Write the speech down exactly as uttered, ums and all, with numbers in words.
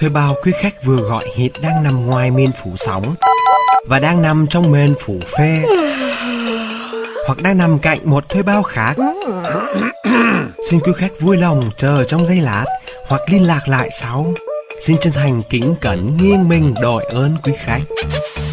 thuê bao quý khách vừa gọi hiện đang nằm ngoài miền phủ sóng và đang nằm trong miền phủ phê, hoặc đang nằm cạnh một thuê bao khác. Xin quý khách vui lòng chờ trong giây lát hoặc liên lạc lại sau. Xin chân thành kính cẩn nghiêng mình đội ơn quý khách.